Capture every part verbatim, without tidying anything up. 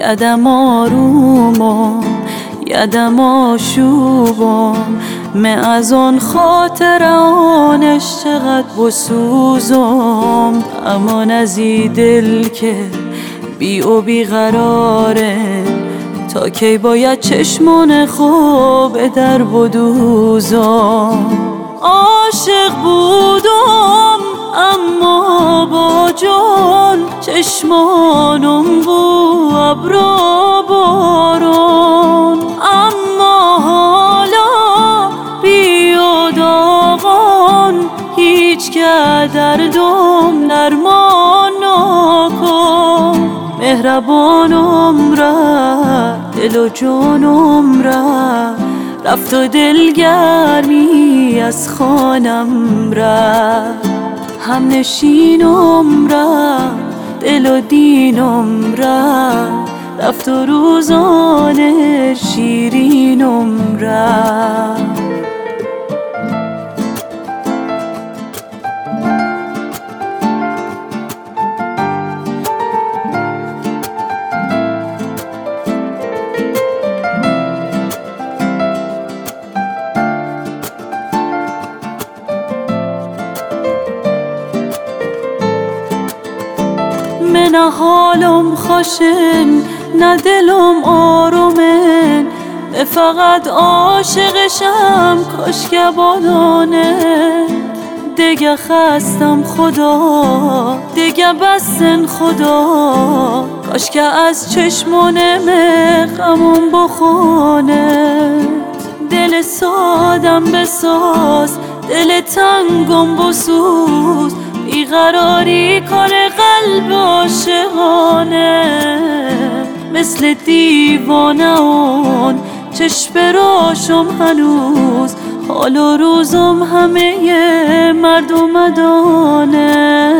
یدم آرومم یدم آشوبم من از آن خاطر آنش چقدر بسوزم. امان از ای دل که بی و بی قراره تا کی باید چشمان خوب در بدوزم. عاشق بودم اما با جان چشمانم بو ابرا باران. اما حالا بی و داغان هیچ که دردم درمان نکن. مهربانم را دل و جانم را رفت و دلگرمی از خانم را. هم نشینم را دل و دینم را رفت و روزان شیرینم را. نه حالم خوشن نه دلم آرومن فقط عاشقشم کاش که بادانه. دیگه خستم خدا دیگه بسن خدا کاش که از چشمانم غمم بخونه. دل سادم بساز دل تنگم بسوز بیقراری کنه قلب عاشقانه. مثل دیوانه اون چشم راشم هنوز حال و روزم همه مردم دانه.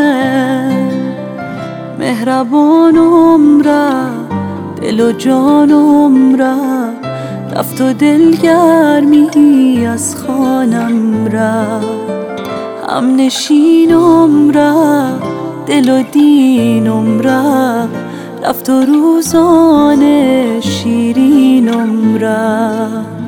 مهربانم را دل و جانم را رفت و دلگرمی از خانم را. هم نشینم را دل و دینم را رفت و روزان شیرینم را.